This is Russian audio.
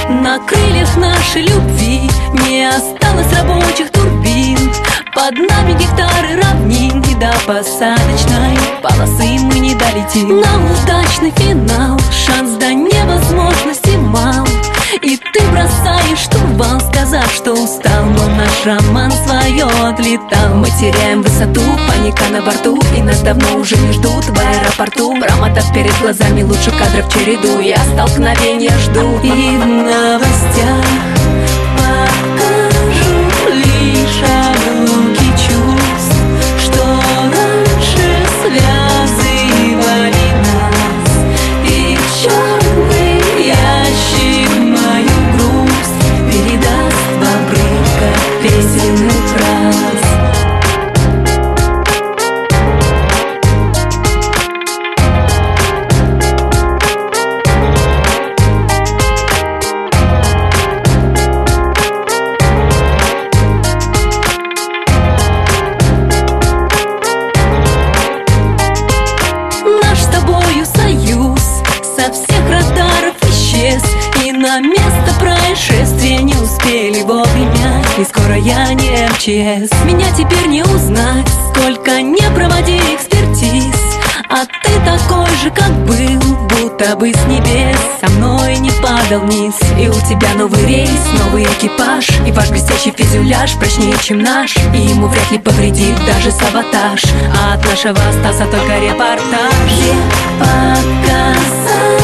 На крыльях нашей любви не осталось рабочих турбин. Под нами гектары равнин, и до посадочной полосы мы не долетим. На удачный финал шанс до невозможности мал. И ты бросаешь штурвал, сказав, что устал, но наш роман свое отлетал. Мы теряем высоту, паника на борту, и нас давно уже не ждут в аэропорту. Промотав перед глазами лучших кадров череду, я столкновения жду. И в новостях покажу лишь обломки чувств, что раньше связывали нас. И черный ящик мою грусть передаст в обрывках песенных фраз. Со всех радаров исчез, и на место происшествия не успели вовремя. И скоро я не МЧС. Меня теперь не узнать, сколько не проводи экспертиз. А ты такой же, как был, будто бы с небес со мной не падал вниз. И у тебя новый рейс, новый экипаж, и ваш блестящий фюзеляж прочнее, чем наш, и ему вряд ли повредит даже саботаж. А от нашего остался только репортаж. Где показать